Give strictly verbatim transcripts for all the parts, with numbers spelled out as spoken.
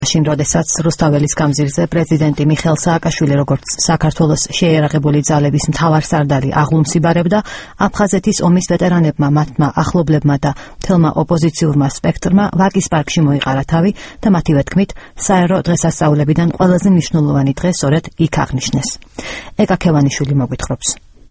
მაშინ, როდესაც რუსთაველის გამზირზე პრეზიდენტი მიხეილ სააკაშვილი როგორც საქართველოს შეიარაღებული ძალების მთავარსარდალი აღლუმსიბარებდა, აფხაზეთის ომის ვეტერანებმა, მათმა ახლობლებმა და მთელმა ოპოზიციურმა სპექტრმა ვაკის პარკში მოიყარა თავი და მათივე თქმით, საერო დღესასწაულებიდან ყველაზე მნიშვნელოვანი დღე სწორედ იქ აღნიშნეს. ეკა ქევანიშვილი მოგვითხრობს.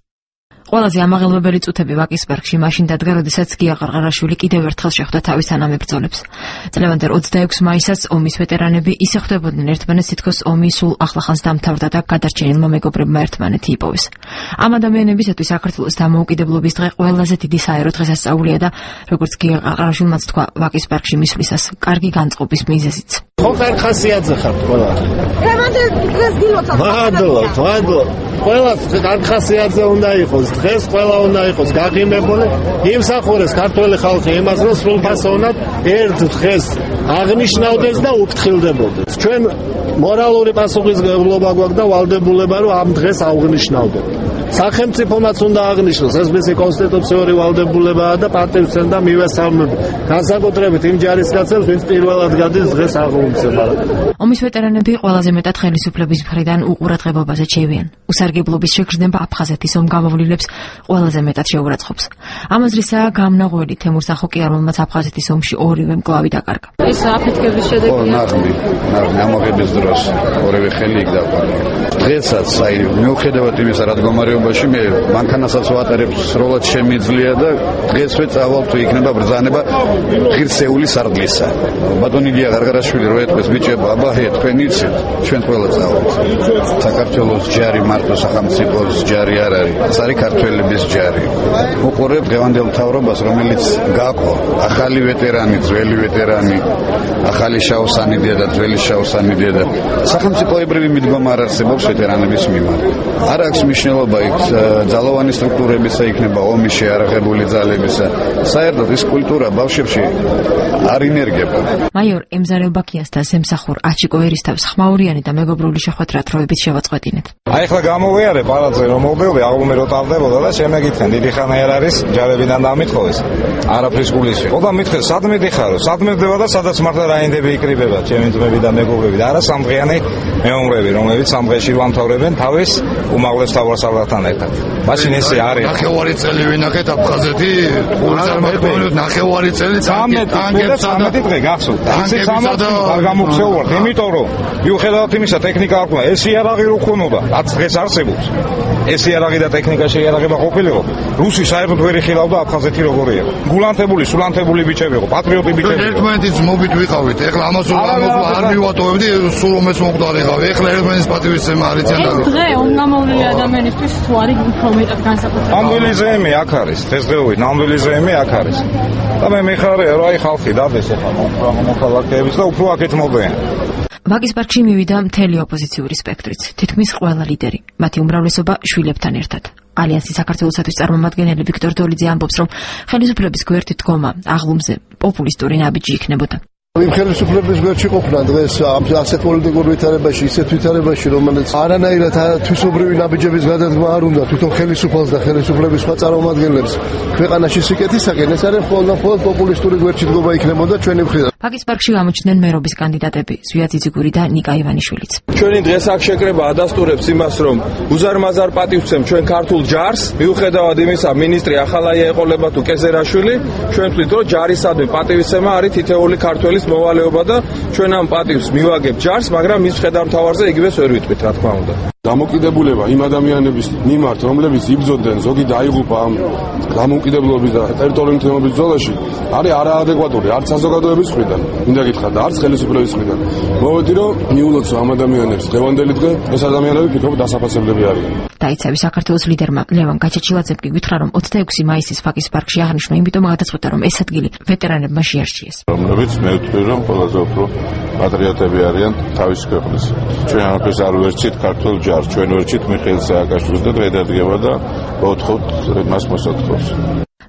ყველაზე ამაღელვებელი წუთები ვაკის პარკში მაშინ დადგა, როდესაც გია ყარყარაშვილი კიდევ ერთხელ შეხვდა თავის თანამებრძოლებს. წლევანდელ ოცდაექვსი მაისს ომის ვეტერანები ისე ხვდებოდნენ ერთმანეთს, თითქოს ომი სულ ახლახანს დამთავრდა და გადარჩენილმა მეგობრებმა ერთმანეთი იპოვეს. ამ ადამიანებისათვის საქართველოს დამოუკიდებლობის დღე ყველაზე დიდი საერო დღესასწაულია და როგორც გია ყარყარაშვილმა თქვა, ვაკის პარკში მისვლისას კარგი განწყობის მიზეზიც. ხო, ხარხასიაძე ხართ ყველა. დღევანდელ დღეს გილოცავთ. მადლობთ, მადლობთ. ყველა ხარხასიაძე უნდა იყოს. დღეს ყველა უნდა იყოს გაღიმებული, იმსახურეს ქართველი ხალხი იმას, რომ სრულფასოვნად ერთ დღეს აღნიშნავდეს და უფრთხილდებოდეს. ჩვენ მორალური პასუხისმგებლობა გვაქვს და ვალდებულება, რომ ამ დღეს აღნიშნავდეთ. სახელმწიფომაც უნდა აღნიშნოს, ეს მისი კონსტიტუციური ვალდებულებაა და პატივცემ და მივესალმებ. განსაკუთრებით იმ ჯარისკაცებს, ვინც პირველად გადის დღეს აღლუმსებად. ომის ვეტერანები ყველაზე მეტად ხელისუფლების მხრიდან უყურადღებობაზე ჩევიან. უსარგებლობის შეგრძნება აფხაზეთის ომგამოვლილებს ყველაზე მეტად შეურაცხყოფს. ამაზრისაა გამნაღველი თემურ სახოკი, რომელმაც აფხაზეთის ომში ორივე მკლავი დაკარგა. ეს აფეთქების შედეგი. ხო, ნაღმი, ნაღმი ამოღების დროს ორივე ხელი იქ დაკარგა. დღესაც აი მიუხედავად იმისა, რა მდგომარეობაში მე მანქანასაც ვატარებ, სრულად შემიძლია და დღეს ვეწავალ თუ იქნება ბრძანება ღირსეული სარდლისა. ბატონი გია ყარყარაშვილი რო ეთქვეს, ბიჭებო, აბა ჰე, თქვენ იცით, ჩვენ ყველა წავალთ. საქართველოს ჯარი მარტო სახელმწიფოს ჯარი არ არის. ეს არის ქართველების ჯარი. უყურებ დღევანდელ მთავრობას, რომელიც გაყო ახალი ვეტერანი, ძველი ვეტერანი, ახალი შავსანი დედა, ძველი შავსანი დედა. სახელმწიფოებრივი მიდგომა არ არსებობს ვეტერანების მიმართ. არ აქვს მნიშვნელობა იქ ძალოვანი სტრუქტურებისა იქნება ომის შეარაღებული ძალებისა. საერთოდ ეს კულტურა ბავშვებში არ ინერგება. მაიორ ემზარელ ბაქიანს და ზემსახურ აჩიკო ერისთავს ხმაურიანი და მეგობრული შეხვედრა დროებით შევაწყვეტინეთ. აი ახლა გამოვიარე პალატზე რომ მოვდივდი, აღუმე რო ტარდებოდა და შემეგითხენ, დიდი ხანი არ არის, ჯარებიდან დამითხოვეს. არაფრის გულის ვიყო და მითხეს, სად მიდიხარო, სად მივდება და სადაც მართლა რაინდები იკრიბება, ჩემი ძმები და მეგობრები და არა სამდღიანი მეომრები, რომლებიც სამდღეში ვამთავრებენ თავის უმაღლეს მთავარსარდალთან ერთად. მაშინ ესე არის. ნახევარი წელი ვინახეთ აფხაზეთი, უზარმატებულად ნახევარი წელი ცამეტი დღე გახსოვთ. ისე სამად არ გამოგხსოვართ, იმიტომ რომ მიუხედავად იმისა ტექნიკა არ ქონა, ეს იარაღი რო ქონოდა, რაც დღეს არსებობს. ეს იარაღი და ტექნიკა შეიარაღება ყოფილიყო. რუსი საერთოდ ვერ იხილავდა აფხაზეთი როგორი იყო. გულანთებული, სულანთებული ბიჭები იყო, პატრიოტი ბიჭები. ერთმანეთის მობით ვიყავით. ეხლა ამას არ მივატოვებდი, სულ ომეს მოყდარიყავ. ეხლა ერთმანეთის პატივისცემა არ იციან და დღე ომგამოვლილი ადამიანისთვის თუ არის უფრო მეტად განსაკუთრებული. ნამდვილი ზეიმი აქ არის, დღესდღეობით ნამდვილი ზეიმი აქ არის. და მე მიხარია რომ აი ხალხი დადეს ახლა მოქალაქეების და უფრო აქეთ მოდიან. ვაკის პარკში მივიდა მთელი ოპოზიციური სპექტრიც, თითქმის ყველა ლიდერი, მათი უმრავლესობა შვილებთან ერთად. ალიანსის საქართველოსათვის წარმომადგენელი ვიქტორ დოლიძე ამბობს, რომ ხელისუფლების გვერდით დგომა აღლუმზე პოპულისტური ნაბიჯი იქნებოდა. იმ ხელისუფლების გვერდში ყოფნა დღეს ასეთ პოლიტიკურ ვითარებაში, ისეთ ვითარებაში, რომელიც არანაირად თვისობრივი ნაბიჯების გადადგმა არ უნდა თვითონ ხელისუფალს და ხელისუფლების სხვა წარმომადგენლებს ქვეყანაში სიკეთისაკენ, ეს არის მხოლოდ პოპულისტური გვერდში დგომა იქნებოდა ჩვენი მხრიდან. ვაკის პარკში გამოჩნდნენ მერობის კანდიდატები ზვია ძიძიგური და ნიკა ივანიშვილიც. ჩვენი დღეს აქ შეკრება ადასტურებს იმას, რომ უზარმაზარ პატივცემ ჩვენ ქართულ ჯარს, მიუხედავად იმისა, მინისტრი ახალაია ეყოლება თუ კეზერაშვილი, ჩვენ ვთვლით, რომ ჯარისადმი პატივისცემა არის თითეული ქართველის მოვალეობა და ჩვენ ამ პატივს მივაგებთ ჯარს, მაგრამ მის მხედართმთავარზე იგივეს ვერ ვიტყვით, რა თქმა უნდა. დამოუკიდებლობა იმ ადამიანების მიმართ, რომლებიც იბრძოდნენ, ზოგი დაიღუპა ამ დამოუკიდებლობის და ტერიტორიული თემების ბრძოლაში, არის არაადეკვატური, არც საზოგადოების მხრიდან, მინდა გითხრათ და არც ხელისუფლების მხრიდან. მოვედი რომ მიულოცო ამ ადამიანებს დღევანდელი დღე, ეს ადამიანები ფიქრობ დასაფასებლები არიან. დაიცავი საქართველოს ლიდერმა ლევან გაჩეჩილაძემ კი გითხრა, რომ ოცდაექვსი მაისის ვაკის პარკში აღნიშნა, იმიტომ გადაწყვეტა, რომ ეს ადგილი ვეტერანებმა შეარჩიეს. რომლებიც მე ვთვლი, რომ ყველაზე უფრო პატრიოტები არიან თავის ქვეყნის. ჩვენ ამას არ ვერჩით ქართულ ჯარს, ჩვენ ვერჩით მიხეილ სააკაშვილს და დღე დადგება და ვოთხოვთ მას მოსათხოვს.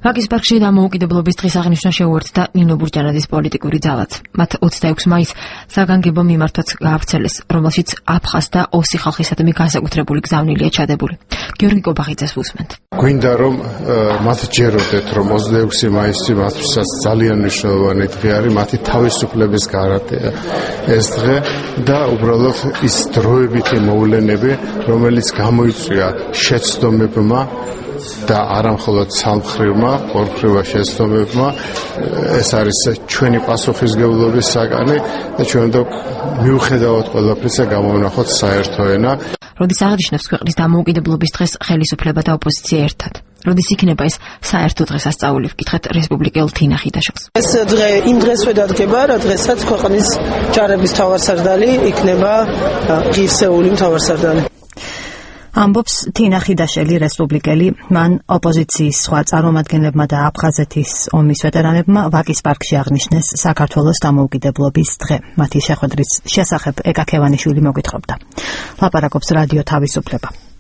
ვაკის პარკში დამოუკიდებლობის დღის აღნიშვნა შეუერთდა ნინო ბურჯანაძის პოლიტიკური ძალაც. მათ ოცდაექვსი მაისს საგანგებო მიმართვაც გაავრცელეს, რომელშიც აფხაზ და ოსი ხალხისადმი განსაკუთრებული გზავნილია ჩადებული. გიორგი კობახიძეს ვუსმენთ. გვინდა რომ მათ ჯეროდეთ, რომ ოცდაექვსი მაისი მათთვის ძალიან მნიშვნელოვანი დღე არის, მათი თავისუფლების გარანტია ეს დღე და უბრალოდ ის დროებითი მოვლენები, რომელიც გამოიწვია შეცდომებმა და არამხოლოდ სამხრივმა, ორმხრივმა შეცდომებმა, ეს არის ჩვენი პასუხისმგებლობის საკანი და ჩვენ უნდა მიუხედავად ყველაფრისა გამოვნახოთ საერთო ენა. როდის აღნიშნავს ქვეყნის დამოუკიდებლობის დღეს ხელისუფლება და ოპოზიცია ერთად. როდის იქნება ეს საერთო დღესასწაული, ვკითხეთ რესპუბლიკელ თინა ხიდაშოვს. ეს დღე იმ დღესვე დადგება, რა დღესაც ქვეყნის ჯარების მთავარსარდალი იქნება ღირსეული მთავარსარდალი. ამბობს თინა ხიდაშელი, რესპუბლიკელი. მან ოპოზიციის სხვა წარმომადგენლებმა და აფხაზეთის ომის ვეტერანებმა ვაკის პარკში აღნიშნეს საქართველოს დამოუკიდებლობის დღე. მათი შეხვედრის შესახებ ეკა ქევანიშვილი მოგვითხრობდა. ლაპარაკობს რადიო თავისუფლება.